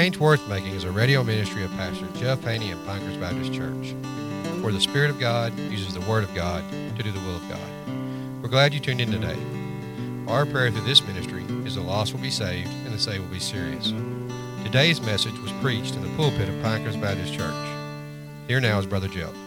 Change Worth Making is a radio ministry of Pastor Jeff Haney of Pinecrest Baptist Church, where the Spirit of God uses the Word of God to do the will of God. We're glad you tuned in today. Our prayer through this ministry is the lost will be saved and the saved will be serious. Today's message was preached in the pulpit of Pinecrest Baptist Church. Here now is Brother Jeff.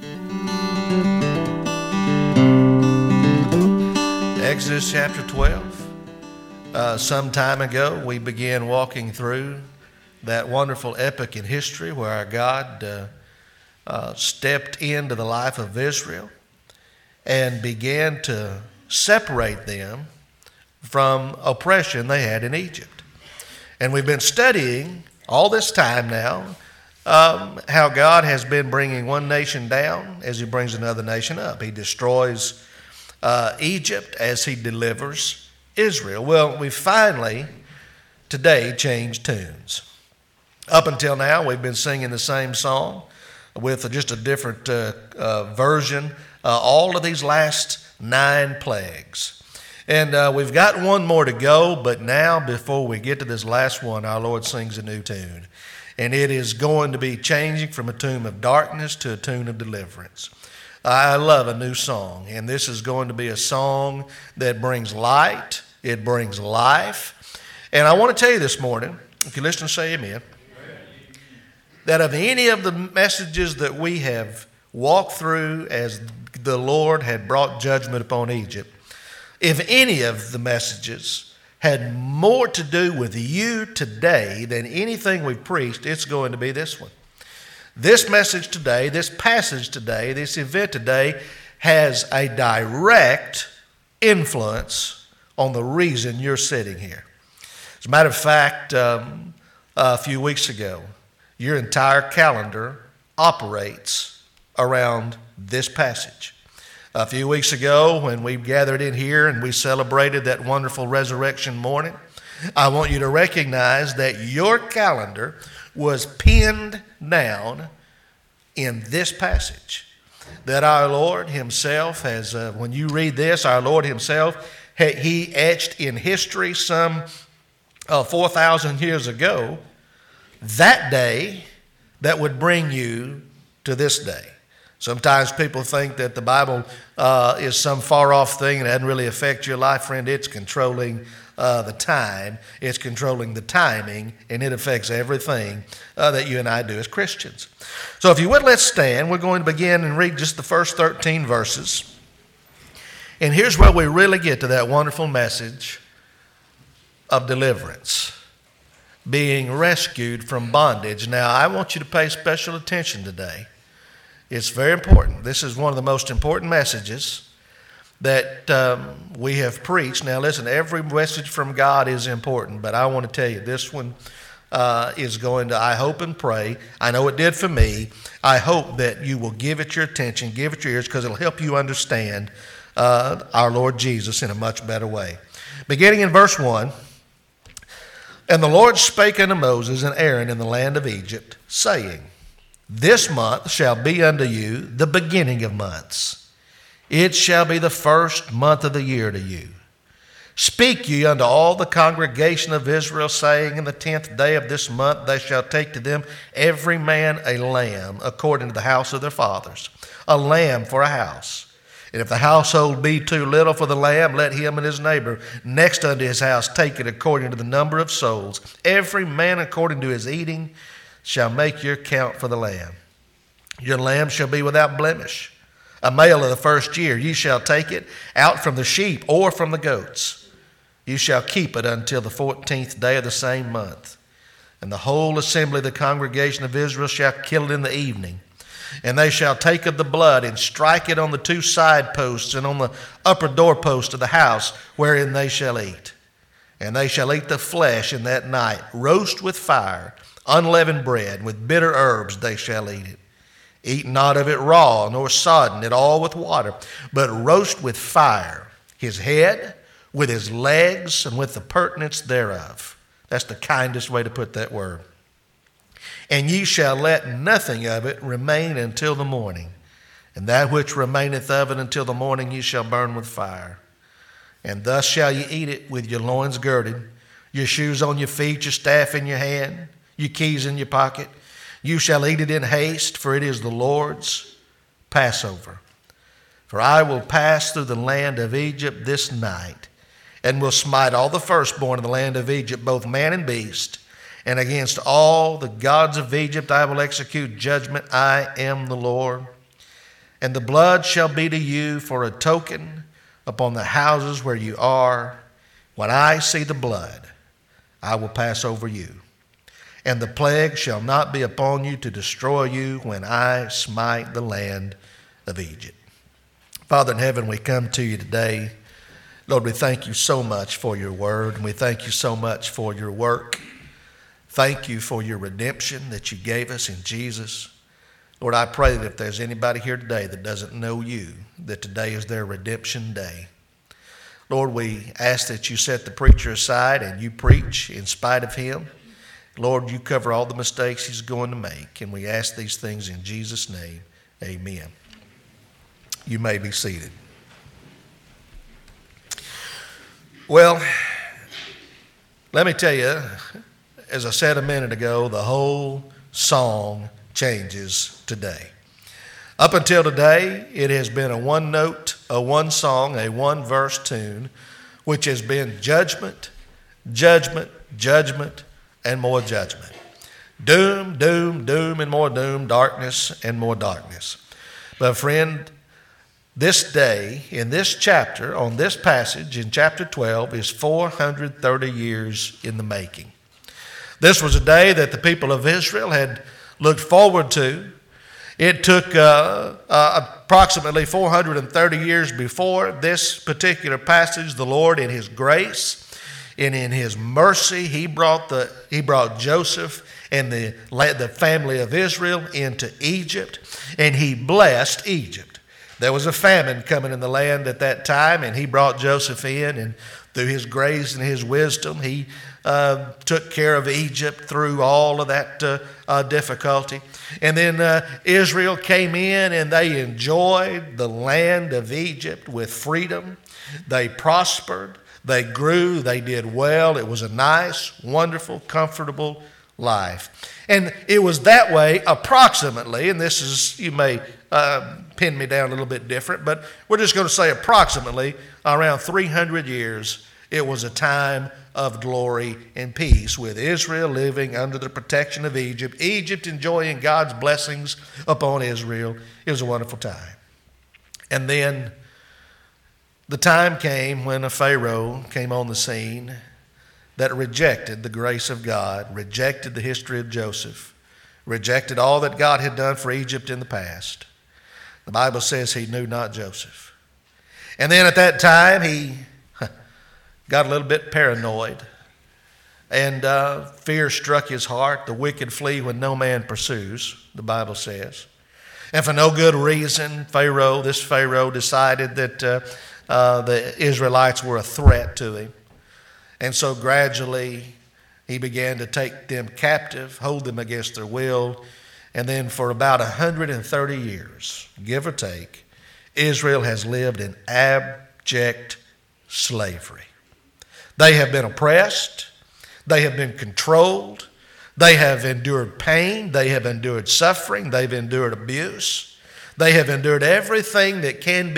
Exodus chapter 12. Some time ago, we began walking through that wonderful epic in history where our God stepped into the life of Israel and began to separate them from oppression they had in Egypt. And we've been studying all this time now how God has been bringing one nation down as he brings another nation up. He destroys Egypt as he delivers Israel. Well, we finally today changed tunes. Up until now, we've been singing the same song with just a different version, all of these last 9 plagues. And we've got one more to go, but now before we get to this last one, our Lord sings a new tune. And it is going to be changing from a tune of darkness to a tune of deliverance. I love a new song, and this is going to be a song that brings light, it brings life. And I want to tell you this morning, if you listen, say amen, that of any of the messages that we have walked through as the Lord had brought judgment upon Egypt, if any of the messages had more to do with you today than anything we've preached, it's going to be this one. This message today, this passage today, this event today has a direct influence on the reason you're sitting here. As a matter of fact, a few weeks ago, your entire calendar operates around this passage. A few weeks ago, when we gathered in here and we celebrated that wonderful resurrection morning, I want you to recognize that your calendar was pinned down in this passage. That our Lord himself has, when you read this, our Lord himself, he etched in history some 4,000 years ago, that day that would bring you to this day. Sometimes people think that the Bible is some far off thing and it doesn't really affect your life. Friend, it's controlling the time, it's controlling the timing, and it affects everything that you and I do as Christians. So if you would, let's stand. We're going to begin and read just the first 13 verses. And here's where we really get to that wonderful message of deliverance, being rescued from bondage. Now, I want you to pay special attention today. It's very important. This is one of the most important messages that we have preached. Now, listen, every message from God is important, but I want to tell you, this one is going to, I hope and pray, I know it did for me, I hope that you will give it your attention, give it your ears, because it'll help you understand our Lord Jesus in a much better way. Beginning in verse 1, "And the Lord spake unto Moses and Aaron in the land of Egypt, saying, This month shall be unto you the beginning of months. It shall be the first month of the year to you. Speak ye unto all the congregation of Israel, saying, In the 10th day of this month they shall take to them every man a lamb, according to the house of their fathers, a lamb for a house. And if the household be too little for the lamb, let him and his neighbor next unto his house take it according to the number of souls. Every man according to his eating shall make your count for the lamb. Your lamb shall be without blemish, a male of the first year. You shall take it out from the sheep or from the goats. You shall keep it until the 14th day of the same month. And the whole assembly of the congregation of Israel shall kill it in the evening. And they shall take of the blood and strike it on the 2 side posts and on the upper doorpost of the house wherein they shall eat. And they shall eat the flesh in that night, roast with fire, unleavened bread, with bitter herbs they shall eat it. Eat not of it raw, nor sodden it all with water, but roast with fire his head, with his legs, and with the purtenance thereof." That's the kindest way to put that word. "And ye shall let nothing of it remain until the morning. And that which remaineth of it until the morning ye shall burn with fire. And thus shall ye eat it with your loins girded, your shoes on your feet, your staff in your hand, your keys in your pocket. You shall eat it in haste, for it is the Lord's Passover. For I will pass through the land of Egypt this night, and will smite all the firstborn in the land of Egypt, both man and beast. And against all the gods of Egypt I will execute judgment. I am the Lord. And the blood shall be to you for a token upon the houses where you are. When I see the blood, I will pass over you. And the plague shall not be upon you to destroy you when I smite the land of Egypt. Father in heaven, we come to you today. Lord, we thank you so much for your word, and we thank you so much for your work. Thank you for your redemption that you gave us in Jesus. Lord, I pray that if there's anybody here today that doesn't know you, that today is their redemption day. Lord, we ask that you set the preacher aside and you preach in spite of him. Lord, you cover all the mistakes he's going to make, and we ask these things in Jesus' name. Amen. You may be seated. Well, let me tell you, as I said a minute ago, the whole song changes today. Up until today, it has been a one note, a one song, a one verse tune, which has been judgment, judgment, judgment, and more judgment. Doom, doom, doom, and more doom, darkness, and more darkness. But friend, this day, in this chapter, on this passage, in chapter 12, is 430 years in the making. This was a day that the people of Israel had looked forward to. It took approximately 430 years before this particular passage, the Lord in his grace and in his mercy, he brought Joseph and the family of Israel into Egypt, and he blessed Egypt. There was a famine coming in the land at that time, and he brought Joseph in, and through his grace and his wisdom, he took care of Egypt through all of that difficulty. And then Israel came in, and they enjoyed the land of Egypt with freedom. They prospered. They grew. They did well. It was a nice, wonderful, comfortable life. And it was that way approximately, and this is, you may pin me down a little bit different, but we're just going to say approximately around 300 years, it was a time of glory and peace with Israel living under the protection of Egypt, Egypt enjoying God's blessings upon Israel. It was a wonderful time. And then the time came when a Pharaoh came on the scene that rejected the grace of God, rejected the history of Joseph, rejected all that God had done for Egypt in the past. The Bible says he knew not Joseph. And then at that time, he got a little bit paranoid, and fear struck his heart. The wicked flee when no man pursues, the Bible says. And for no good reason, this Pharaoh decided that the Israelites were a threat to him. And so gradually he began to take them captive, hold them against their will. And then for about 130 years, give or take, Israel has lived in abject slavery. They have been oppressed. They have been controlled. They have endured pain. They have endured suffering. They've endured abuse. They have endured everything that can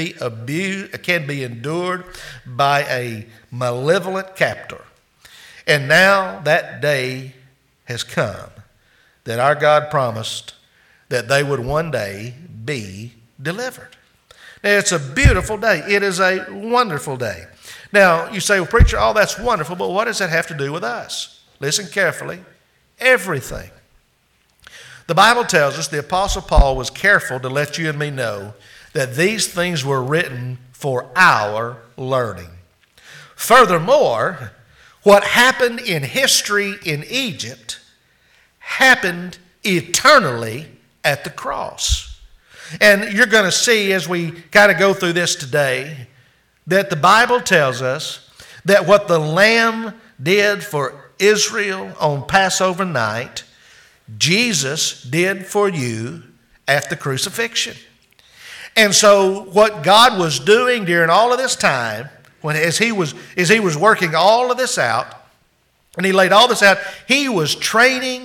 be endured by a malevolent captor. And now that day has come that our God promised that they would one day be delivered. Now, it's a beautiful day. It is a wonderful day. Now, you say, well, preacher, all that's wonderful, but what does that have to do with us? Listen carefully. Everything. The Bible tells us the Apostle Paul was careful to let you and me know that these things were written for our learning. Furthermore, what happened in history in Egypt happened eternally at the cross. And you're going to see as we kind of go through this today that the Bible tells us that what the Lamb did for Israel on Passover night, Jesus did for you at the crucifixion. And so what God was doing during all of this time, as he was working all of this out, and he laid all this out, he was training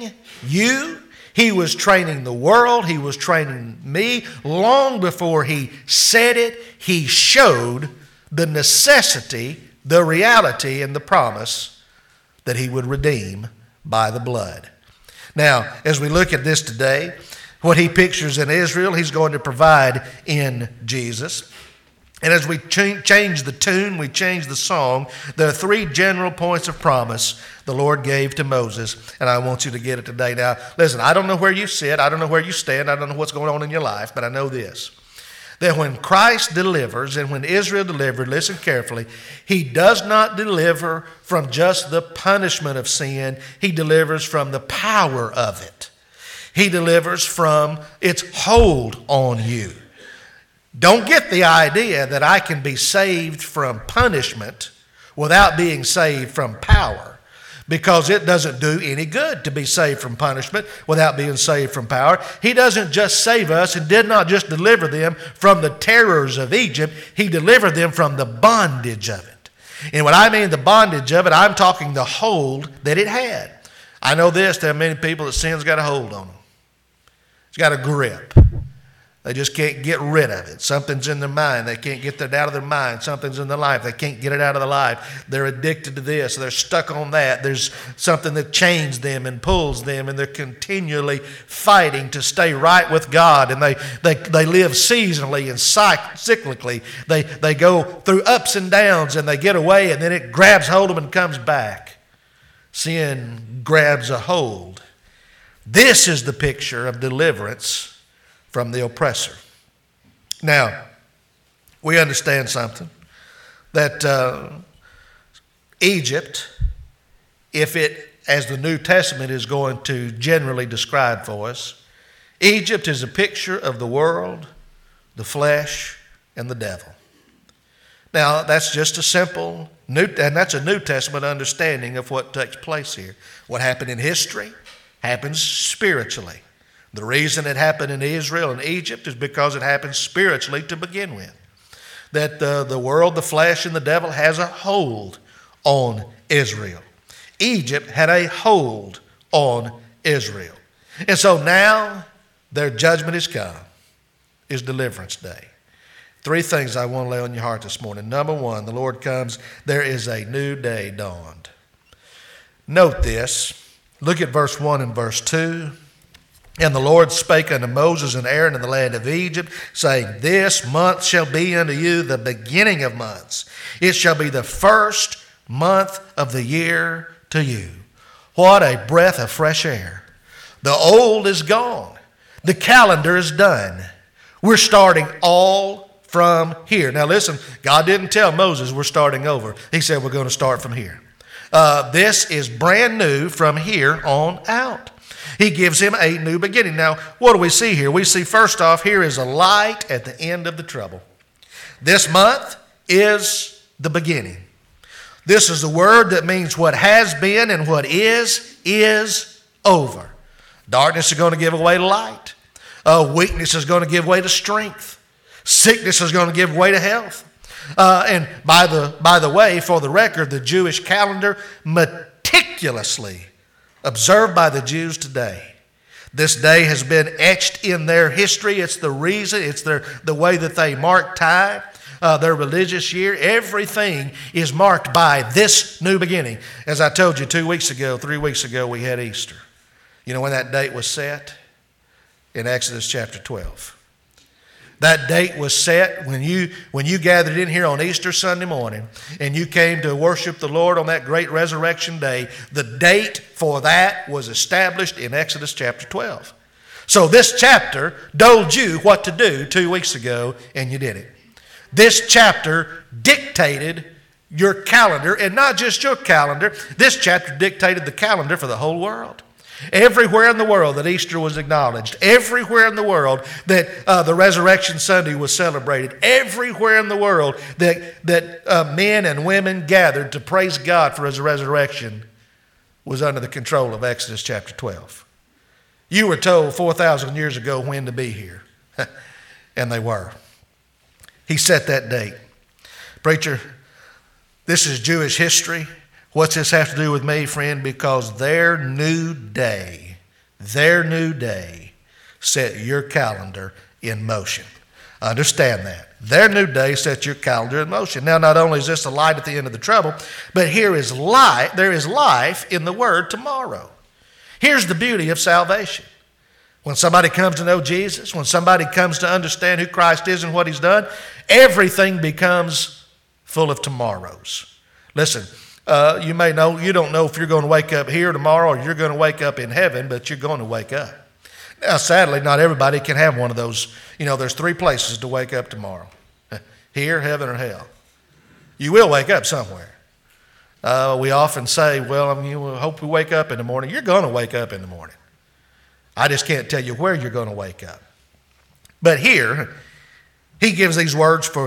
you. He was training the world. He was training me. Long before he said it, he showed the necessity, the reality, and the promise that he would redeem by the blood. Now, as we look at this today, what he pictures in Israel, he's going to provide in Jesus. And as we change the tune, we change the song, there are three general points of promise the Lord gave to Moses, and I want you to get it today. Now, listen, I don't know where you sit, I don't know where you stand, I don't know what's going on in your life, but I know this, that when Christ delivers and when Israel delivered, listen carefully, he does not deliver from just the punishment of sin, he delivers from the power of it. He delivers from its hold on you. Don't get the idea that I can be saved from punishment without being saved from power, because it doesn't do any good to be saved from punishment without being saved from power. He doesn't just save us and did not just deliver them from the terrors of Egypt. He delivered them from the bondage of it. And when I mean the bondage of it, I'm talking the hold that it had. I know this, there are many people that sin's got a hold on them. It's got a grip. They just can't get rid of it. Something's in their mind. They can't get it out of their mind. Something's in their life. They can't get it out of their life. They're addicted to this. They're stuck on that. There's something that chains them and pulls them, and they're continually fighting to stay right with God. And they live seasonally and cyclically. They go through ups and downs, and they get away, and then it grabs hold of them and comes back. Sin grabs a hold. This is the picture of deliverance from the oppressor. Now, we understand something, that Egypt, if it, as the New Testament is going to generally describe for us, Egypt is a picture of the world, the flesh, and the devil. Now, that's just a simple, and that's a New Testament understanding of what takes place here. What happened in history happens spiritually. The reason it happened in Israel and Egypt is because it happened spiritually to begin with. That the world, the flesh, and the devil has a hold on Israel. Egypt had a hold on Israel. And so now their judgment is come. It's deliverance day. Three things I want to lay on your heart this morning. Number one, the Lord comes. There is a new day dawned. Note this. Look at verse 1 and verse 2. And the Lord spake unto Moses and Aaron in the land of Egypt, saying, This month shall be unto you the beginning of months. It shall be the first month of the year to you. What a breath of fresh air. The old is gone. The calendar is done. We're starting all from here. Now listen, God didn't tell Moses we're starting over. He said we're going to start from here. This is brand new from here on out. He gives him a new beginning. Now, what do we see here? We see, first off, here is a light at the end of the trouble. This month is the beginning. This is the word that means what has been and what is over. Darkness is going to give way to light. Weakness is going to give way to strength. Sickness is going to give way to health. And by the way, for the record, the Jewish calendar meticulously observed by the Jews today. This day has been etched in their history. It's the reason, it's the way that they mark time, their religious year. Everything is marked by this new beginning. As I told you 3 weeks ago, we had Easter. You know when that date was set? In Exodus chapter 12. That date was set when you gathered in here on Easter Sunday morning and you came to worship the Lord on that great resurrection day. The date for that was established in Exodus chapter 12. So this chapter told you what to do 2 weeks ago, and you did it. This chapter dictated your calendar, and not just your calendar. This chapter dictated the calendar for the whole world. Everywhere in the world that Easter was acknowledged, everywhere in the world that the Resurrection Sunday was celebrated, everywhere in the world that men and women gathered to praise God for His resurrection was under the control of Exodus chapter 12. You were told 4,000 years ago when to be here, and they were. He set that date. Preacher, this is Jewish history. What's this have to do with me, friend? Because their new day Their new day set your calendar in motion. Understand that. Their new day sets your calendar in motion. Now, not only is this a light at the end of the trouble, but here is light. There is life in the word tomorrow. Here's the beauty of salvation. When somebody comes to know Jesus, when somebody comes to understand who Christ is and what he's done, everything becomes full of tomorrows. Listen, you don't know if you're going to wake up here tomorrow or you're going to wake up in heaven, but you're going to wake up. Now, sadly, not everybody can have one of those. There's 3 places to wake up tomorrow. Here, heaven, or hell. You will wake up somewhere. We often say, well, hope we wake up in the morning. You're going to wake up in the morning. I just can't tell you where you're going to wake up. But here, he gives these words for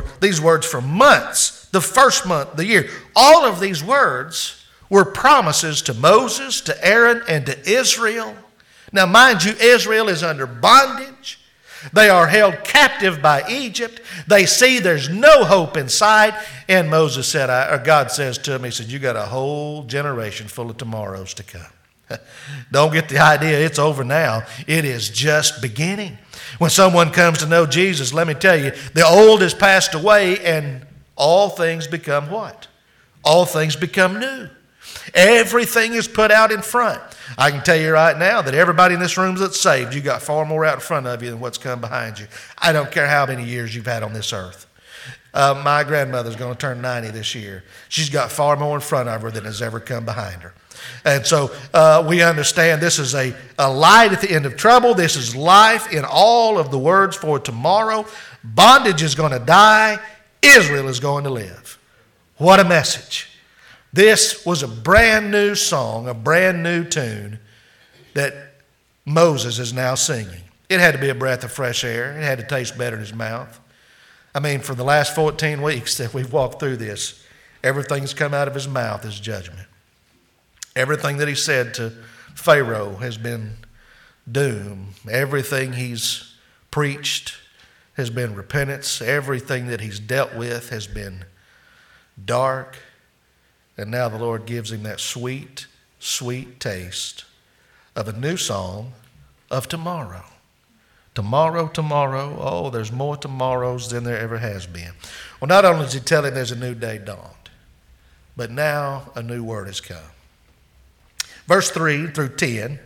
months, the first month of the year. All of these words were promises to Moses, to Aaron, and to Israel. Now, mind you, Israel is under bondage. They are held captive by Egypt. They see there's no hope in sight. And God says to him, he said, you got a whole generation full of tomorrows to come. Don't get the idea it's over now. It is just beginning. When someone comes to know Jesus, let me tell you, the old has passed away and all things become what? All things become new. Everything is put out in front. I can tell you right now that everybody in this room that's saved, you got far more out in front of you than what's come behind you. I don't care how many years you've had on this earth. My grandmother's going to turn 90 this year. She's got far more in front of her than has ever come behind her. And so we understand this is a light at the end of trouble. This is life in all of the words for tomorrow. Bondage is going to die. Israel is going to live. What a message. This was a brand new song, a brand new tune that Moses is now singing. It had to be a breath of fresh air. It had to taste better in his mouth. For the last 14 weeks that we've walked through this, everything that's come out of his mouth is judgment. Everything that he said to Pharaoh has been doom. Everything he's preached has been repentance. Everything that he's dealt with has been dark. And now the Lord gives him that sweet, sweet taste of a new song of tomorrow. Tomorrow, tomorrow. Oh, there's more tomorrows than there ever has been. Well, not only does he tell him there's a new day dawned, but now a new word has come. Verse 3 through 10,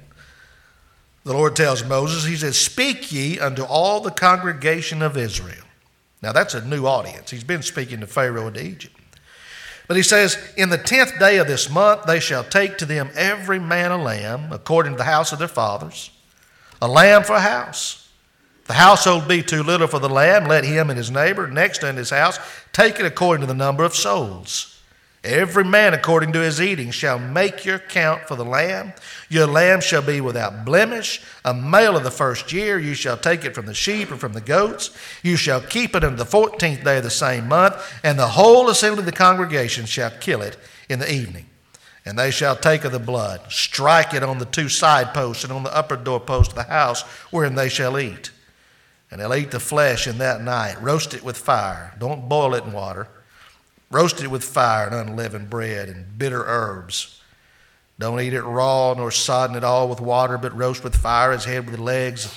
the Lord tells Moses, he says, speak ye unto all the congregation of Israel. Now that's a new audience. He's been speaking to Pharaoh and to Egypt. But he says, in the 10th day of this month, they shall take to them every man a lamb, according to the house of their fathers, a lamb for a house. If the household be too little for the lamb, let him and his neighbor next unto his house take it according to the number of souls. Every man according to his eating shall make your count for the lamb. Your lamb shall be without blemish, a male of the first year. You shall take it from the sheep and from the goats. You shall keep it unto the 14th day of the same month, and the whole assembly of the congregation shall kill it in the evening. And they shall take of the blood, strike it on the 2 side posts and on the upper doorpost of the house wherein they shall eat. And they'll eat the flesh in that night, roast it with fire. Don't boil it in water. Roast it with fire and unleavened bread and bitter herbs. Don't eat it raw nor sodden it all with water, but roast with fire his head with the legs.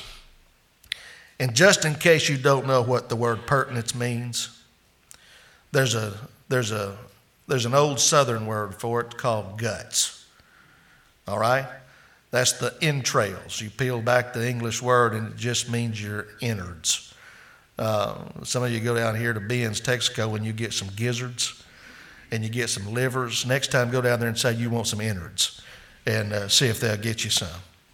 And just in case you don't know what the word pertinence means, there's an old southern word for it called guts. All right? That's the entrails. You peel back the English word and it just means your innards. Some of you go down here to Ben's, Texaco, and you get some gizzards and you get some livers. Next time, go down there and say you want some innards and see if they'll get you some.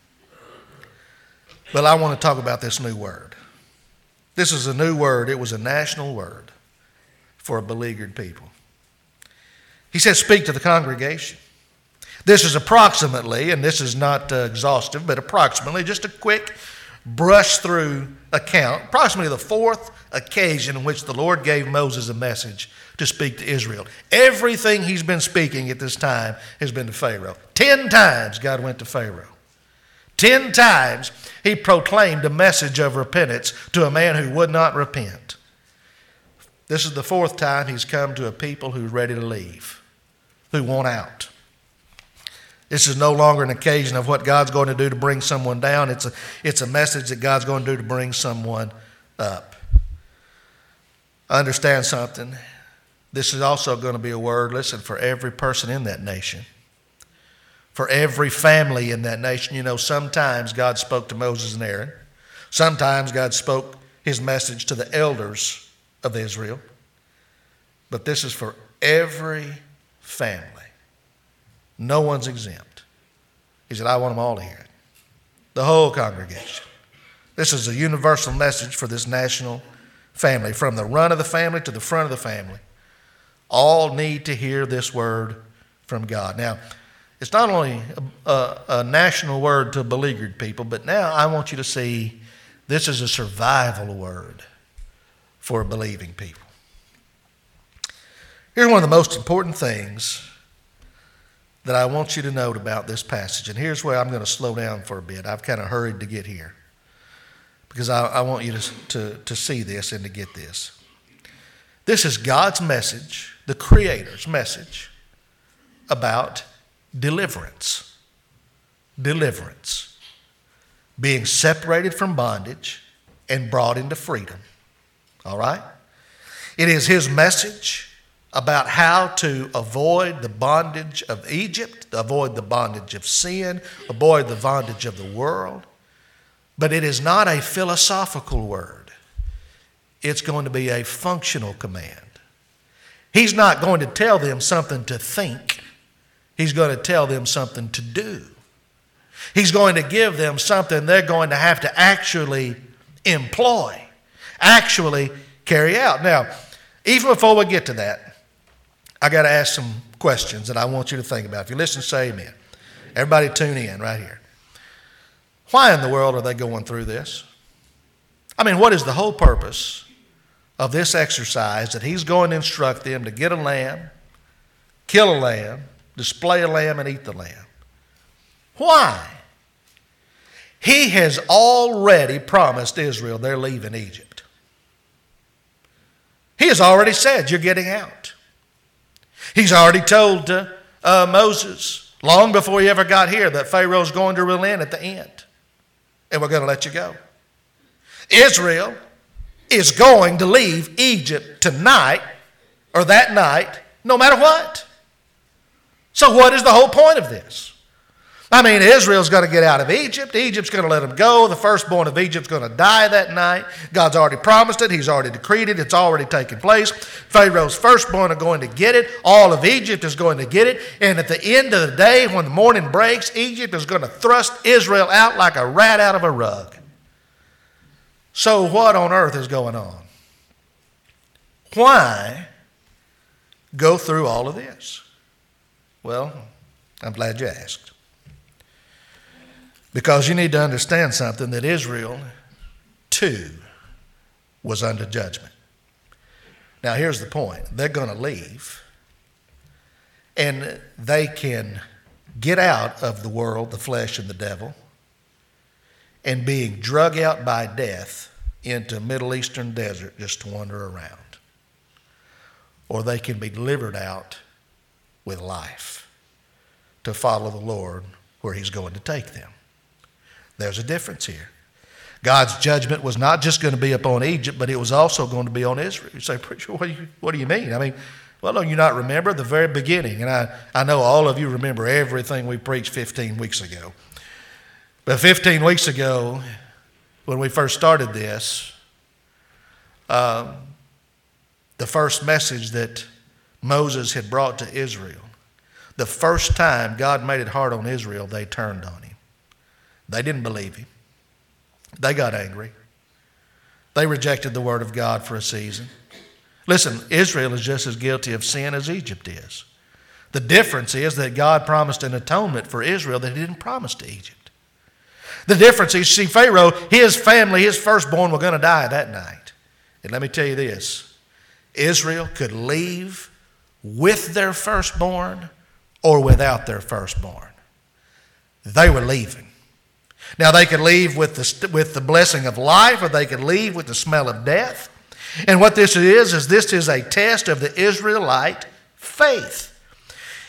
But I want to talk about this new word. This is a new word. It was a national word for a beleaguered people. He says, speak to the congregation. This is approximately, and this is not exhaustive, but approximately just a quick brush through account, approximately the 4th occasion in which the Lord gave Moses a message to speak to Israel. Everything he's been speaking at this time has been to Pharaoh. 10 times God went to Pharaoh. 10 times he proclaimed a message of repentance to a man who would not repent. This is the 4th time he's come to a people who's ready to leave, who want out. This is no longer an occasion of what God's going to do to bring someone down. It's a message that God's going to do to bring someone up. Understand something. This is also going to be a word, listen, for every person in that nation. For every family in that nation. You know, sometimes God spoke to Moses and Aaron. Sometimes God spoke his message to the elders of Israel. But this is for every family. No one's exempt. He said, I want them all to hear it. The whole congregation. This is a universal message for this national family. From the run of the family to the front of the family. All need to hear this word from God. Now, it's not only a national word to beleaguered people, but now I want you to see this is a survival word for believing people. Here's one of the most important things that I want you to note about this passage. And here's where I'm going to slow down for a bit. I've kind of hurried to get here because I want you to see this and to get this. This is God's message, the Creator's message about deliverance. Deliverance. Being separated from bondage and brought into freedom. All right? It is his message about how to avoid the bondage of Egypt, avoid the bondage of sin, avoid the bondage of the world. But it is not a philosophical word. It's going to be a functional command. He's not going to tell them something to think. He's going to tell them something to do. He's going to give them something they're going to have to actually employ, actually carry out. Now, even before we get to that, I got to ask some questions that I want you to think about. If you listen, say amen. Everybody tune in right here. Why in the world are they going through this? I mean, what is the whole purpose of this exercise that he's going to instruct them to get a lamb, kill a lamb, display a lamb, and eat the lamb? Why? He has already promised Israel they're leaving Egypt. He has already said you're getting out. He's already told Moses long before he ever got here that Pharaoh's going to relent at the end. And we're going to let you go. Israel is going to leave Egypt tonight or that night, no matter what. So what is the whole point of this? I mean, Israel's going to get out of Egypt. Egypt's going to let them go. The firstborn of Egypt's going to die that night. God's already promised it. He's already decreed it. It's already taken place. Pharaoh's firstborn are going to get it. All of Egypt is going to get it. And at the end of the day, when the morning breaks, Egypt is going to thrust Israel out like a rat out of a rug. So what on earth is going on? Why go through all of this? Well, I'm glad you asked. Because you need to understand something, that Israel, too, was under judgment. Now, here's the point. They're going to leave, and they can get out of the world, the flesh, and the devil, and being drug out by death into a Middle Eastern desert just to wander around. Or they can be delivered out with life to follow the Lord where he's going to take them. There's a difference here. God's judgment was not just going to be upon Egypt, but it was also going to be on Israel. You say, preacher, what do you mean? I mean, well, don't you not remember the very beginning? And I know all of you remember everything we preached 15 weeks ago. But 15 weeks ago, when we first started this, the first message that Moses had brought to Israel, the first time God made it hard on Israel, they turned on him. They didn't believe him. They got angry. They rejected the word of God for a season. Listen, Israel is just as guilty of sin as Egypt is. The difference is that God promised an atonement for Israel that he didn't promise to Egypt. The difference is, see, Pharaoh, his family, his firstborn were going to die that night. And let me tell you this, Israel could leave with their firstborn or without their firstborn. They were leaving. Now, they could leave with the blessing of life, or they could leave with the smell of death. And what this is this is a test of the Israelite faith.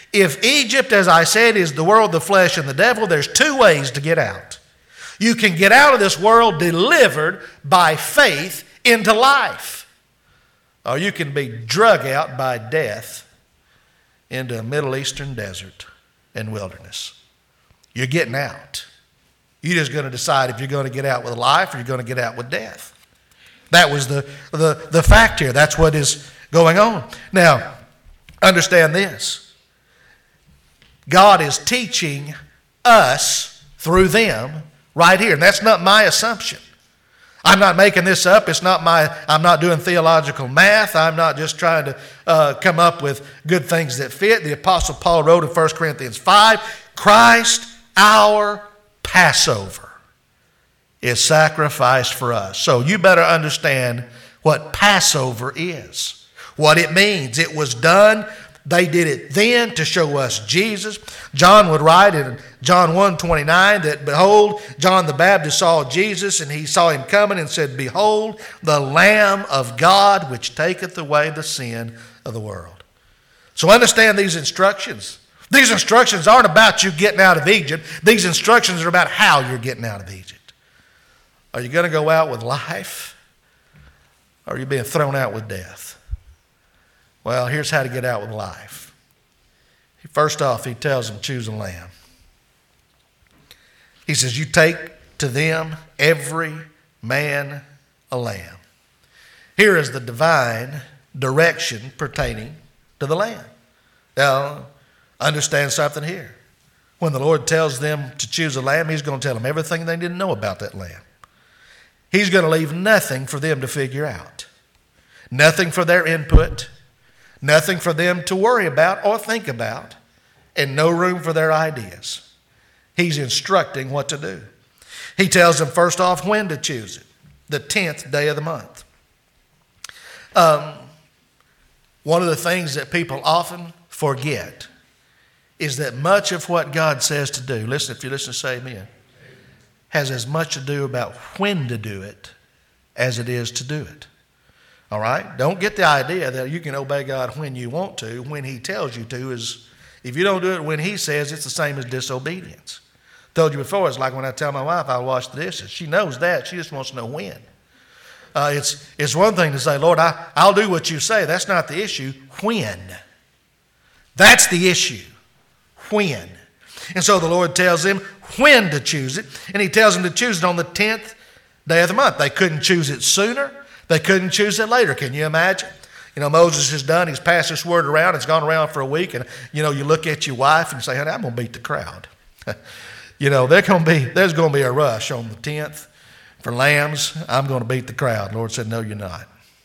If Egypt, as I said, is the world, the flesh, and the devil, there's two ways to get out. You can get out of this world delivered by faith into life, or you can be drug out by death into a Middle Eastern desert and wilderness. You're getting out. You're just going to decide if you're going to get out with life or you're going to get out with death. That was the fact here. That's what is going on. Now, understand this. God is teaching us through them right here. And that's not my assumption. I'm not making this up. I'm not doing theological math. I'm not just trying to come up with good things that fit. The Apostle Paul wrote in 1 Corinthians 5, Christ, our Passover, is sacrificed for us. So you better understand what Passover is, what it means. It was done. They did it then to show us Jesus. John would write in John 1:29 that, behold, John the Baptist saw Jesus, and he saw him coming and said, behold, the Lamb of God, which taketh away the sin of the world. So understand these instructions. These instructions aren't about you getting out of Egypt. These instructions are about how you're getting out of Egypt. Are you going to go out with life, or are you being thrown out with death? Well, here's how to get out with life. First off, he tells them, choose a lamb. He says, you take to them every man a lamb. Here is the divine direction pertaining to the lamb. Now, understand something here. When the Lord tells them to choose a lamb, he's going to tell them everything they didn't know about that lamb. He's going to leave nothing for them to figure out. Nothing for their input. Nothing for them to worry about or think about, and no room for their ideas. He's instructing what to do. He tells them first off when to choose it, the 10th day of the month. One of the things that people often forget is that much of what God says to do, listen, if you listen, say amen, has as much to do about when to do it as it is to do it. All right? Don't get the idea that you can obey God when you want to. When he tells you to is, if you don't do it when he says, it's the same as disobedience. Told you before, it's like when I tell my wife I'll wash the dishes. She knows that. She just wants to know when. It's one thing to say, Lord, I'll do what you say. That's not the issue. When? That's the issue. When? And so the Lord tells them when to choose it. And he tells them to choose it on the 10th day of the month. They couldn't choose it sooner. They couldn't choose it later. Can you imagine? You know, Moses has done, he's passed this word around, it's gone around for a week, and, you know, you look at your wife and say, honey, I'm going to beat the crowd. You know, there's going to be a rush on the 10th for lambs. I'm going to beat the crowd. The Lord said, no, you're not.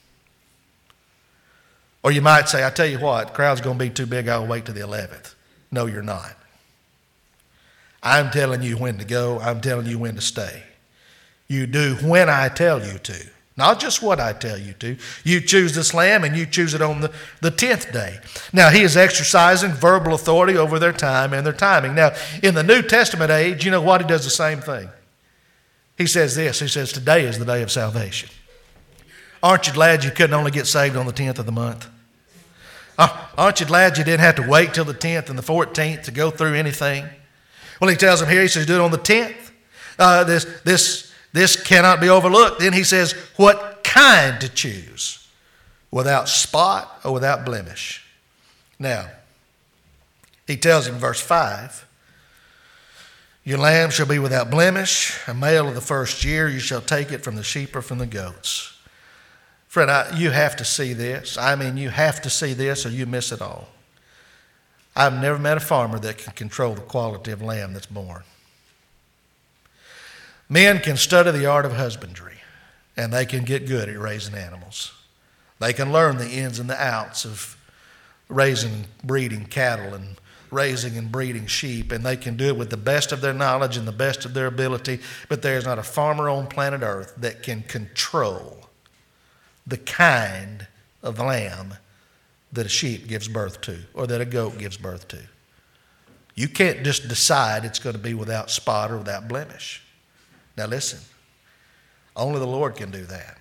Or you might say, I tell you what, the crowd's going to be too big, I'll wait till the 11th. No, you're not. I'm telling you when to go. I'm telling you when to stay. You do when I tell you to. Not just what I tell you to. You choose this lamb and you choose it on the 10th day. Now, he is exercising verbal authority over their time and their timing. Now, in the New Testament age, you know what? He does the same thing. He says this. He says, today is the day of salvation. Aren't you glad you couldn't only get saved on the 10th of the month? Aren't you glad you didn't have to wait till the 10th and the 14th to go through anything? Well, he tells them here, he says, do it on the 10th. This cannot be overlooked. Then he says what kind to choose, without spot or without blemish. Now, he tells him in verse 5, your lamb shall be without blemish, a male of the first year. You shall take it from the sheep or from the goats. Friend, you have to see this. I mean, you have to see this or you miss it all. I've never met a farmer that can control the quality of lamb that's born. Men can study the art of husbandry, and they can get good at raising animals. They can learn the ins and the outs of raising and breeding cattle and raising and breeding sheep, and they can do it with the best of their knowledge and the best of their ability, but there's not a farmer on planet Earth that can control the kind of lamb that a sheep gives birth to or that a goat gives birth to. You can't just decide it's going to be without spot or without blemish. Now listen, only the Lord can do that.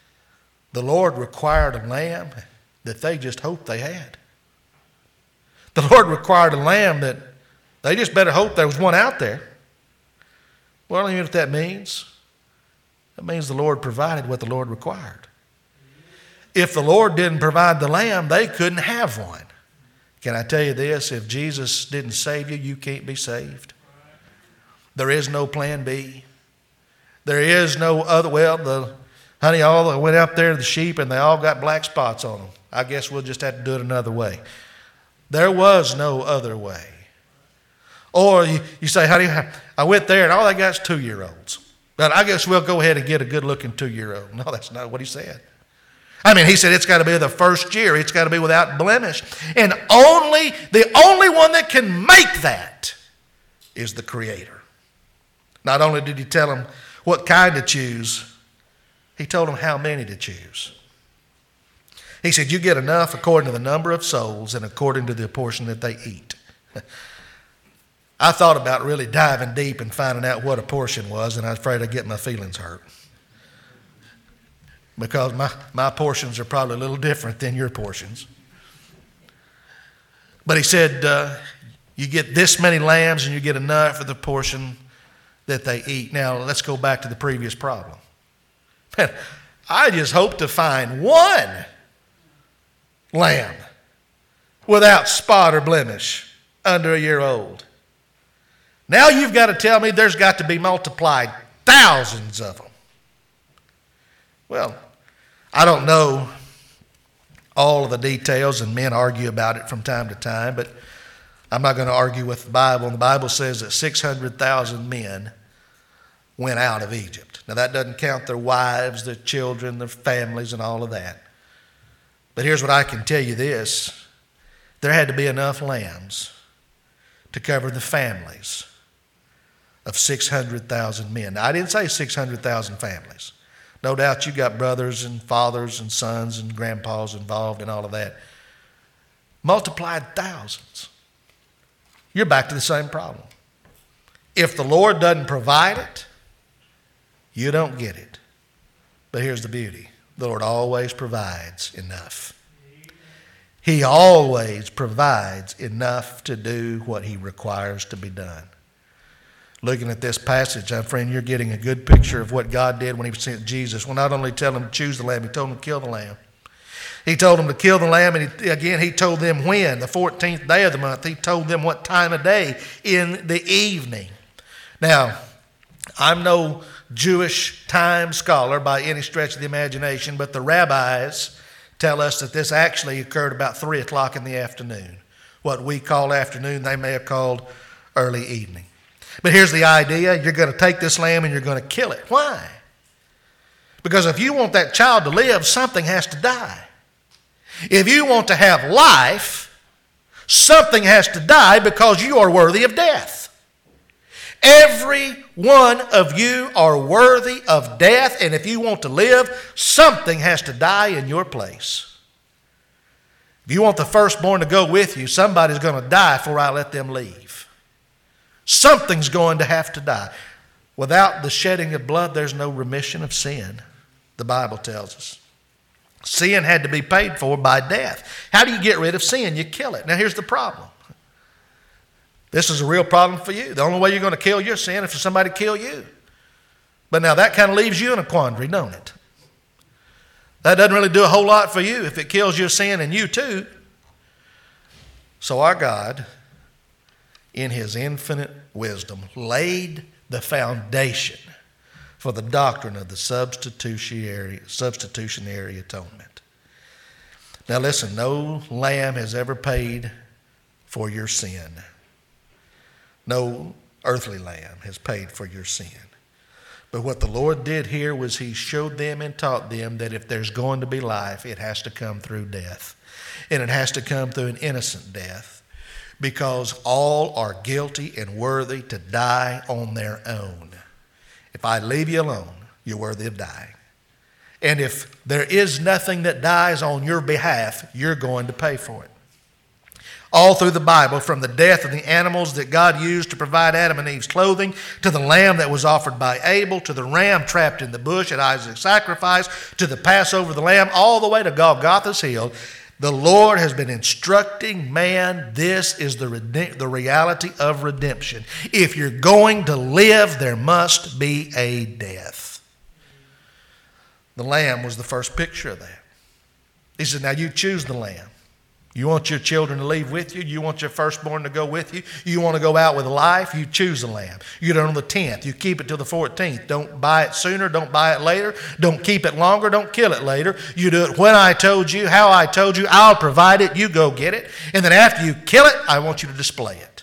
The Lord required a lamb that they just hoped they had. The Lord required a lamb that they just better hope there was one out there. Well, you know what that means? That means the Lord provided what the Lord required. If the Lord didn't provide the lamb, they couldn't have one. Can I tell you this? If Jesus didn't save you, you can't be saved. There is no plan B. There is no other. Well, honey, all went out there to the sheep and they all got black spots on them. I guess we'll just have to do it another way. There was no other way. Or you say, honey, I went there and all they got is 2-year-olds. But I guess we'll go ahead and get a good-looking 2-year-old. No, that's not what he said. I mean, he said it's got to be the first year. It's got to be without blemish. And the only one that can make that is the Creator. Not only did he tell them what kind to choose, he told them how many to choose. He said, you get enough according to the number of souls and according to the portion that they eat. I thought about really diving deep and finding out what a portion was, and I was afraid I'd get my feelings hurt. Because my portions are probably a little different than your portions. But he said, you get this many lambs and you get enough for the portion that they eat. Now, let's go back to the previous problem. Man, I just hope to find one lamb without spot or blemish under a year old. Now you've got to tell me there's got to be multiplied thousands of them. Well, I don't know all of the details, and men argue about it from time to time, but I'm not going to argue with the Bible. And the Bible says that 600,000 men went out of Egypt. Now that doesn't count their wives, their children, their families, and all of that. But here's what I can tell you this. There had to be enough lambs to cover the families of 600,000 men. Now, I didn't say 600,000 families. No doubt you got brothers and fathers and sons and grandpas involved in all of that. Multiplied thousands. You're back to the same problem. If the Lord doesn't provide it, you don't get it. But here's the beauty. The Lord always provides enough. He always provides enough to do what he requires to be done. Looking at this passage, my friend, you're getting a good picture of what God did when he sent Jesus. Well, not only tell them to choose the lamb, he told them to kill the lamb. He told them to kill the lamb, and he told them when, the 14th day of the month. He told them what time of day, in the evening. Now, I'm no Jewish time scholar by any stretch of the imagination, but the rabbis tell us that this actually occurred about 3 o'clock in the afternoon. What we call afternoon, they may have called early evening. But here's the idea. You're going to take this lamb and you're going to kill it. Why? Because if you want that child to live, something has to die. If you want to have life, something has to die because you are worthy of death. Every one of you are worthy of death, and if you want to live, something has to die in your place. If you want the firstborn to go with you, somebody's going to die before I let them leave. Something's going to have to die. Without the shedding of blood, there's no remission of sin, the Bible tells us. Sin had to be paid for by death. How do you get rid of sin? You kill it. Now, here's the problem. This is a real problem for you. The only way you're going to kill your sin is for somebody to kill you. But now that kind of leaves you in a quandary, don't it? That doesn't really do a whole lot for you if it kills your sin and you too. So our God, in his infinite wisdom, laid the foundation for the doctrine of the substitutionary atonement. Now listen, no lamb has ever paid for your sin. No earthly lamb has paid for your sin. But what the Lord did here was he showed them and taught them that if there's going to be life, it has to come through death. And it has to come through an innocent death. Because all are guilty and worthy to die on their own. If I leave you alone, you're worthy of dying. And if there is nothing that dies on your behalf, you're going to pay for it. All through the Bible, from the death of the animals that God used to provide Adam and Eve's clothing, to the lamb that was offered by Abel, to the ram trapped in the bush at Isaac's sacrifice, to the Passover of the lamb, all the way to Golgotha's hill, The Lord has been instructing man. This is the reality of redemption. If you're going to live, there must be a death. The lamb was the first picture of that. He said, now you choose the lamb. You want your children to leave with you? You want your firstborn to go with you? You want to go out with life? You choose the lamb. You get it on the 10th. You keep it till the 14th. Don't buy it sooner. Don't buy it later. Don't keep it longer. Don't kill it later. You do it when I told you, how I told you. I'll provide it. You go get it. And then after you kill it, I want you to display it.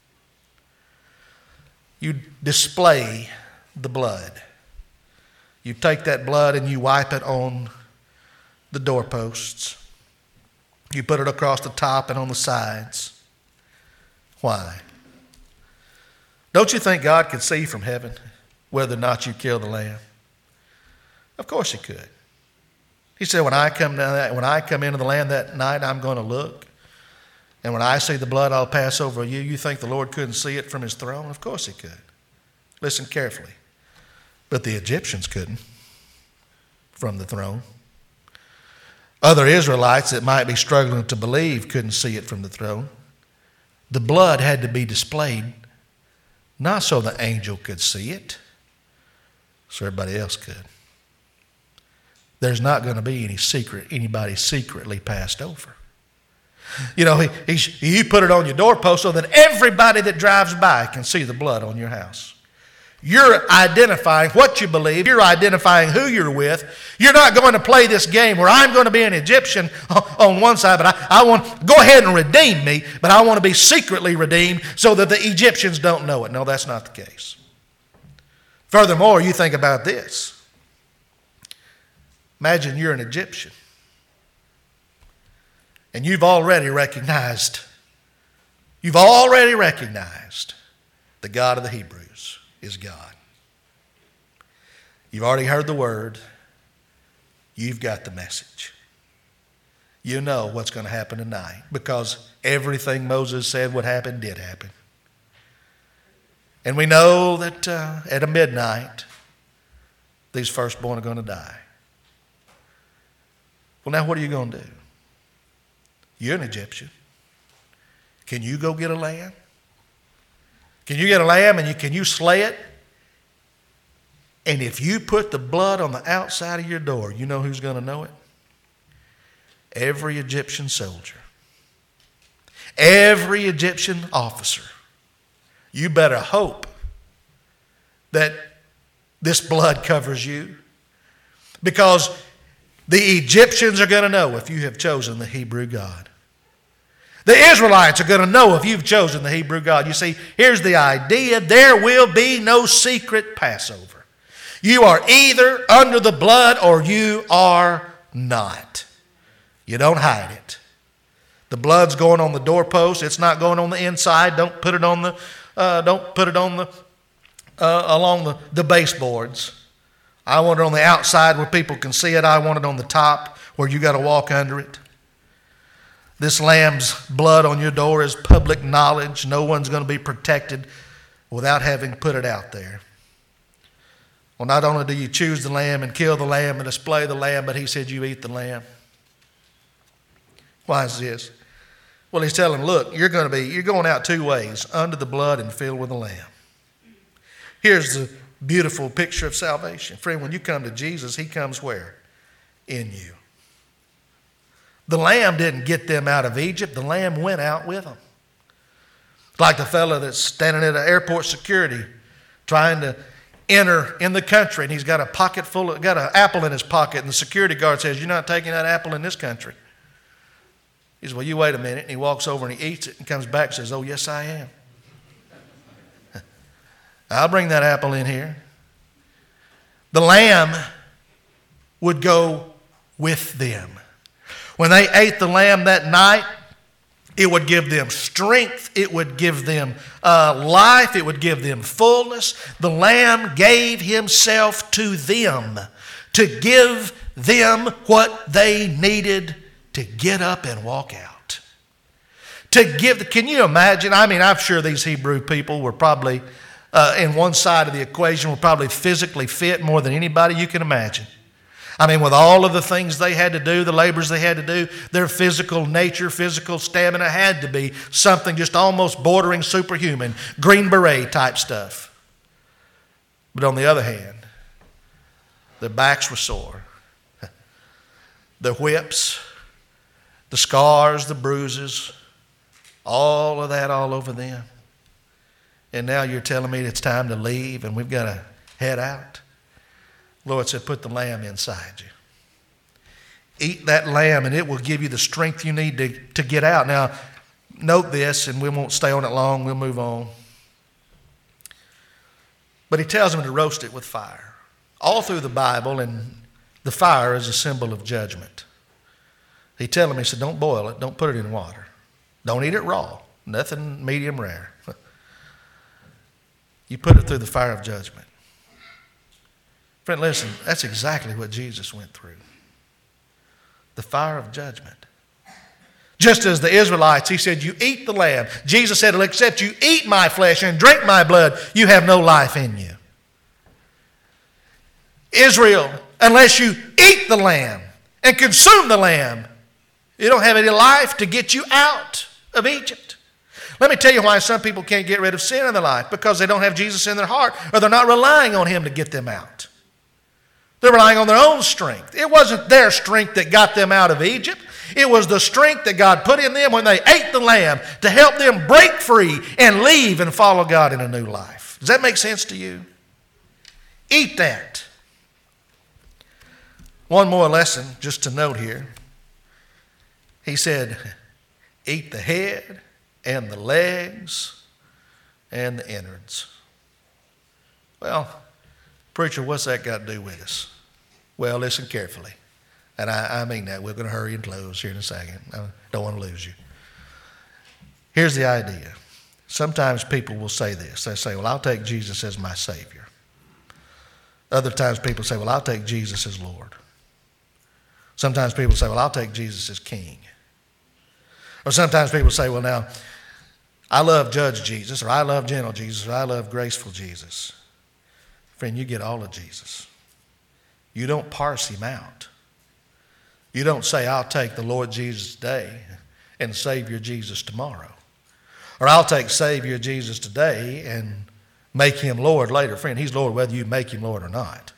You display the blood. You take that blood and you wipe it on the doorposts. You put it across the top and on the sides. Why? Don't you think God could see from heaven whether or not you killed the lamb? Of course He could. He said, when I come into the land that night, I'm going to look. And when I see the blood, I'll pass over you. You think the Lord couldn't see it from His throne? Of course He could. Listen carefully. But the Egyptians couldn't from the throne. Other Israelites that might be struggling to believe couldn't see it from the throne. The blood had to be displayed, not so the angel could see it, so everybody else could. There's not going to be anybody secretly passed over. You know, you put it on your doorpost so that everybody that drives by can see the blood on your house. You're identifying what you believe. You're identifying who you're with. You're not going to play this game where I'm going to be an Egyptian on one side, but I want to go ahead and redeem me, but I want to be secretly redeemed so that the Egyptians don't know it. No, that's not the case. Furthermore, you think about this. Imagine you're an Egyptian, and you've already recognized the God of the Hebrews is God. You've already heard the word. You've got the message. You know what's going to happen tonight because everything Moses said would happen did happen. And we know that at a midnight, these firstborn are going to die. Well, now what are you going to do? You're an Egyptian. Can you go get a lamb? Can you get a lamb and can you slay it? And if you put the blood on the outside of your door, you know who's going to know it? Every Egyptian soldier. Every Egyptian officer. You better hope that this blood covers you, because the Egyptians are going to know if you have chosen the Hebrew God. The Israelites are going to know if you've chosen the Hebrew God. You see, here's the idea. There will be no secret Passover. You are either under the blood or you are not. You don't hide it. The blood's going on the doorpost. It's not going on the inside. Don't put it on along the baseboards. I want it on the outside where people can see it. I want it on the top where you got to walk under it. This lamb's blood on your door is public knowledge. No one's going to be protected without having put it out there. Well, not only do you choose the lamb and kill the lamb and display the lamb, but He said you eat the lamb. Why is this? Well, He's telling them, look, you're going out two ways, under the blood and filled with the lamb. Here's the beautiful picture of salvation. Friend, when you come to Jesus, He comes where? In you. The lamb didn't get them out of Egypt. The lamb went out with them. Like the fellow that's standing at an airport security trying to enter in the country, and he's got got an apple in his pocket, and the security guard says, "You're not taking that apple in this country." He says, "Well, you wait a minute." And he walks over and he eats it and comes back and says, "Oh, yes, I am. I'll bring that apple in here." The lamb would go with them. When they ate the lamb that night, it would give them strength. It would give them life. It would give them fullness. The lamb gave himself to them to give them what they needed to get up and walk out. Can you imagine? I mean, I'm sure these Hebrew people were probably, in one side of the equation, were probably physically fit more than anybody you can imagine. I mean, with all of the things they had to do, the labors they had to do, their physical nature, physical stamina had to be something just almost bordering superhuman, Green Beret type stuff. But on the other hand, their backs were sore. The whips, the scars, the bruises, all of that all over them. And now you're telling me it's time to leave and we've got to head out? Lord said, put the lamb inside you. Eat that lamb and it will give you the strength you need to get out. Now, note this, and we won't stay on it long. We'll move on. But he tells them to roast it with fire. All through the Bible, and the fire is a symbol of judgment. He tells them, he said, don't boil it. Don't put it in water. Don't eat it raw. Nothing medium rare. You put it through the fire of judgment. Friend, listen, that's exactly what Jesus went through. The fire of judgment. Just as the Israelites, he said, you eat the lamb. Jesus said, except you eat my flesh and drink my blood, you have no life in you. Israel, unless you eat the lamb and consume the lamb, you don't have any life to get you out of Egypt. Let me tell you why some people can't get rid of sin in their life. Because they don't have Jesus in their heart, or they're not relying on him to get them out. They're relying on their own strength. It wasn't their strength that got them out of Egypt. It was the strength that God put in them when they ate the lamb to help them break free and leave and follow God in a new life. Does that make sense to you? Eat that. One more lesson just to note here. He said, eat the head and the legs and the innards. Well, preacher, what's that got to do with us? Well, listen carefully. And I mean that. We're going to hurry and close here in a second. I don't want to lose you. Here's the idea. Sometimes people will say this. They say, well, I'll take Jesus as my Savior. Other times people say, well, I'll take Jesus as Lord. Sometimes people say, well, I'll take Jesus as King. Or sometimes people say, well, now, I love Judge Jesus, or I love Gentle Jesus, or I love Graceful Jesus. Friend, you get all of Jesus. You don't parse him out. You don't say, I'll take the Lord Jesus today and Savior Jesus tomorrow. Or I'll take Savior Jesus today and make him Lord later. Friend, he's Lord whether you make him Lord or not.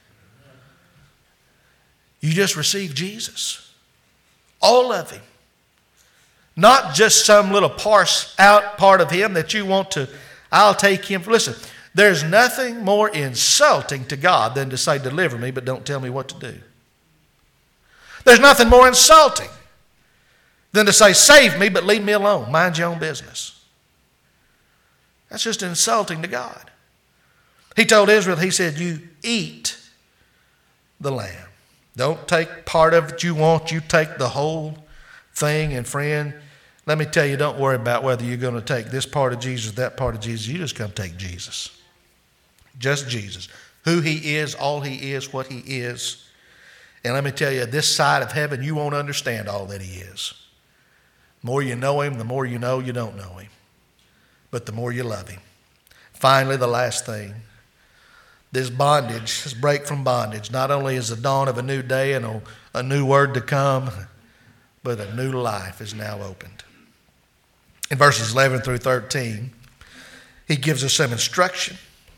You just receive Jesus. All of him. Not just some little parse out part of him that you want to, I'll take him. Listen, there's nothing more insulting to God than to say, deliver me, but don't tell me what to do. There's nothing more insulting than to say, save me, but leave me alone. Mind your own business. That's just insulting to God. He told Israel, he said, you eat the lamb. Don't take part of it you want. You take the whole thing. And friend, let me tell you, don't worry about whether you're going to take this part of Jesus, that part of Jesus. You just come take Jesus. Just Jesus. Who he is, all he is, what he is. And let me tell you, this side of heaven, you won't understand all that he is. The more you know him, the more you know you don't know him. But the more you love him. Finally, the last thing. This bondage, this break from bondage, not only is the dawn of a new day and a new word to come, but a new life is now opened. In verses 11 through 13, he gives us some instruction.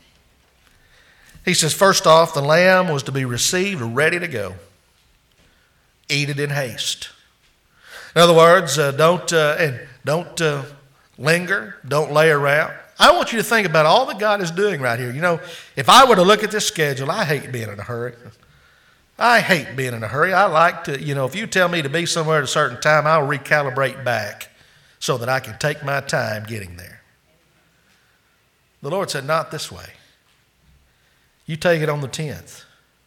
He says, first off, the lamb was to be received ready to go. Eat it in haste. In other words, don't linger, don't lay around. I want you to think about all that God is doing right here. You know, if I were to look at this schedule, I hate being in a hurry. I hate being in a hurry. I like to, if you tell me to be somewhere at a certain time, I'll recalibrate back so that I can take my time getting there. The Lord said, not this way. You take it on the 10th.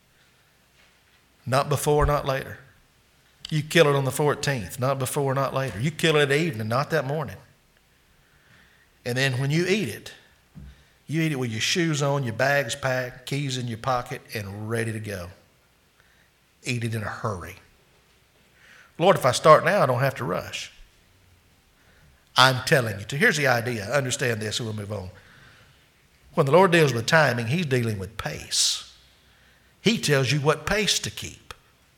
Not before, not later. You kill it on the 14th. Not before, not later. You kill it at evening, not that morning. And then when you eat it with your shoes on, your bags packed, keys in your pocket, and ready to go. Eat it in a hurry. Lord, if I start now, I don't have to rush. I'm telling you. Here's the idea. Understand this and we'll move on. When the Lord deals with timing, he's dealing with pace. He tells you what pace to keep.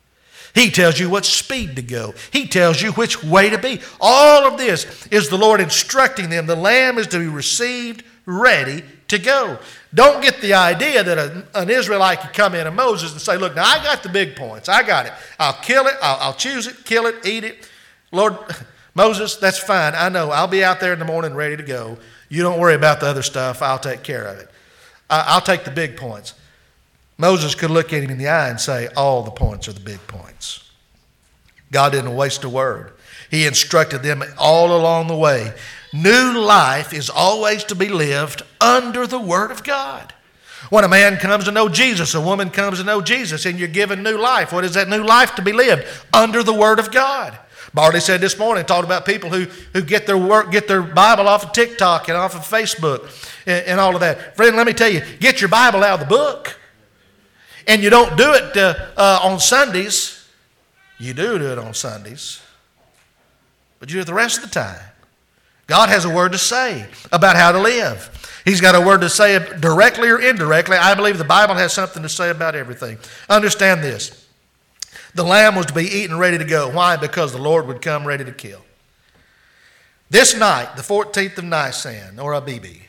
He tells you what speed to go. He tells you which way to be. All of this is the Lord instructing them. The lamb is to be received ready to go. Don't get the idea that an Israelite could come in to Moses and say, look, now I got the big points. I got it. I'll kill it. I'll choose it, kill it, eat it. Lord, Moses, that's fine. I know. I'll be out there in the morning ready to go. You don't worry about the other stuff. I'll take care of it. I'll take the big points. Moses could look at him in the eye and say, all the points are the big points. God didn't waste a word. He instructed them all along the way. New life is always to be lived under the Word of God. When a man comes to know Jesus, a woman comes to know Jesus, and you're given new life, what is that new life to be lived? Under the Word of God. Barty said this morning, talked about people who get their Bible off of TikTok and off of Facebook and all of that. Friend, let me tell you, get your Bible out of the book. And you don't do it on Sundays. You do it on Sundays. But you do it the rest of the time. God has a word to say about how to live. He's got a word to say directly or indirectly. I believe the Bible has something to say about everything. Understand this. The lamb was to be eaten ready to go. Why? Because the Lord would come ready to kill. This night, the 14th of Nisan, or Abibi,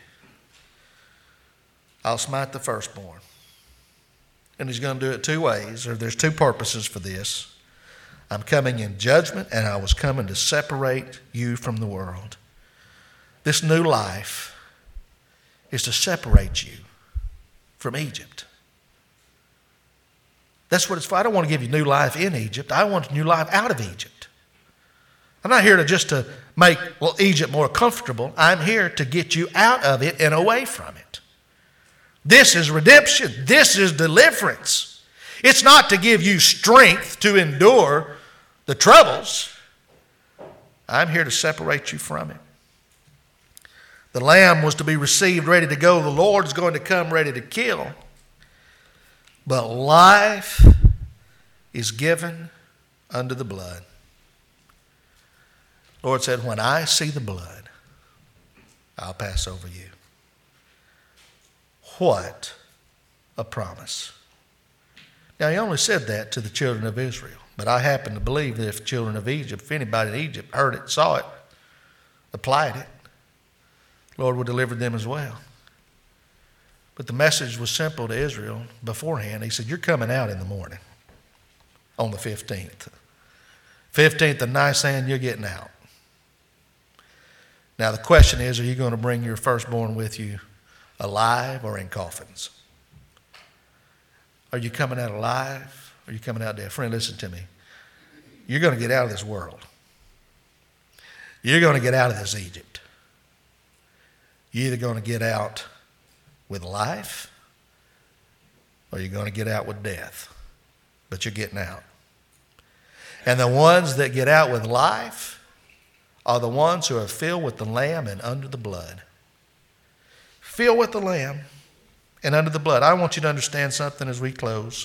I'll smite the firstborn. And he's going to do it two ways, or there's two purposes for this. I'm coming in judgment, and I was coming to separate you from the world. This new life is to separate you from Egypt. That's what it's for. I don't want to give you new life in Egypt. I want new life out of Egypt. I'm not here to make Egypt more comfortable. I'm here to get you out of it and away from it. This is redemption. This is deliverance. It's not to give you strength to endure the troubles. I'm here to separate you from it. The lamb was to be received ready to go. The Lord is going to come ready to kill. But life is given under the blood. The Lord said, when I see the blood, I'll pass over you. What a promise. Now, he only said that to the children of Israel. But I happen to believe that if the children of Egypt, if anybody in Egypt heard it, saw it, applied it, the Lord would deliver them as well. But the message was simple to Israel beforehand. He said, you're coming out in the morning on the 15th. 15th of Nisan, you're getting out. Now the question is, are you going to bring your firstborn with you alive or in coffins? Are you coming out alive or are you coming out dead? Friend, listen to me. You're going to get out of this world. You're going to get out of this Egypt. You're either going to get out with life or you're going to get out with death. But you're getting out. And the ones that get out with life are the ones who are filled with the Lamb and under the blood. Filled with the Lamb and under the blood. I want you to understand something as we close.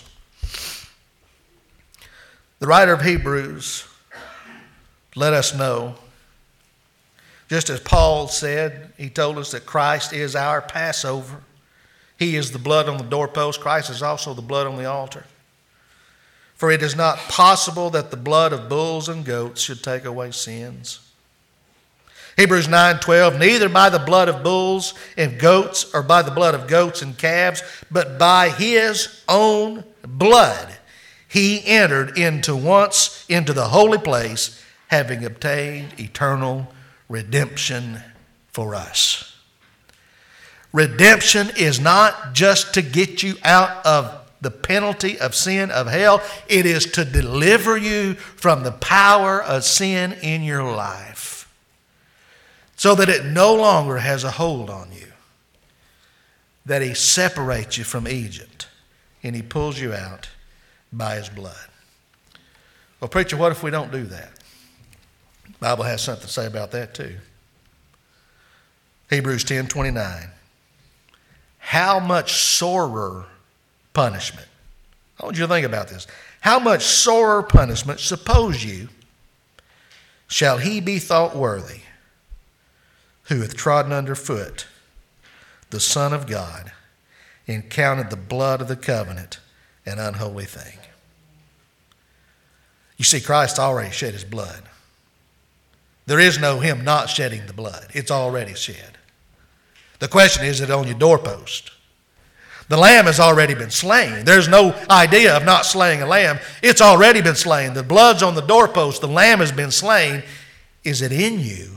The writer of Hebrews let us know, just as Paul said, he told us that Christ is our Passover. He is the blood on the doorpost. Christ is also the blood on the altar. For it is not possible that the blood of bulls and goats should take away sins. Hebrews 9:12, neither by the blood of bulls and goats or by the blood of goats and calves, but by his own blood he entered once into the holy place, having obtained eternal redemption for us. Redemption is not just to get you out of the penalty of sin of hell. It is to deliver you from the power of sin in your life so that it no longer has a hold on you. That he separates you from Egypt and he pulls you out by his blood. Well, preacher, what if we don't do that? The Bible has something to say about that too. Hebrews 10:29. How much sorer punishment. I want you to think about this. How much sorer punishment, suppose you, shall he be thought worthy who hath trodden under foot the Son of God and counted the blood of the covenant an unholy thing. You see, Christ already shed his blood. There is no him not shedding the blood. It's already shed. The question is it on your doorpost? The lamb has already been slain. There's no idea of not slaying a lamb. It's already been slain. The blood's on the doorpost. The lamb has been slain. Is it in you?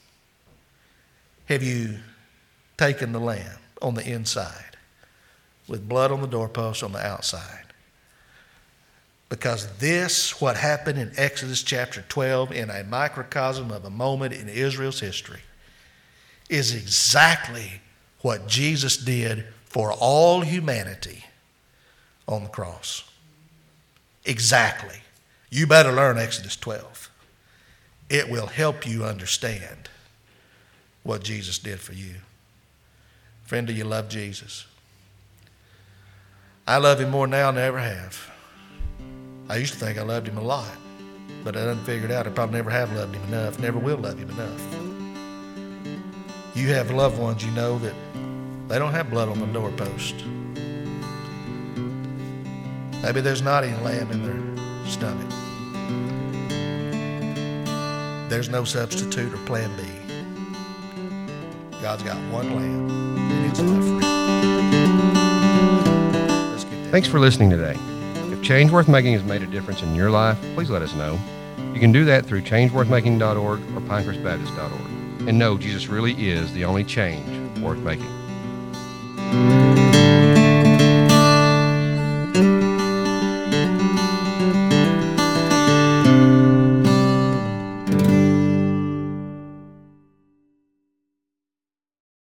Have you taken the lamb on the inside with blood on the doorpost on the outside? Because this, what happened in Exodus chapter 12, in a microcosm of a moment in Israel's history, is exactly what Jesus did for all humanity on the cross. Exactly. You better learn Exodus 12. It will help you understand what Jesus did for you. Friend, do you love Jesus? I love him more now than I ever have. I used to think I loved him a lot, but I done figured out I probably never have loved him enough, never will love him enough. You have loved ones you know that they don't have blood on the doorpost. Maybe there's not any lamb in their stomach. There's no substitute or plan B. God's got one lamb, and it's enough for him. Let's get that. Thanks for listening today. If Change Worth Making has made a difference in your life, please let us know. You can do that through changeworthmaking.org or pinecrestbaptist.org. And know Jesus really is the only change worth making.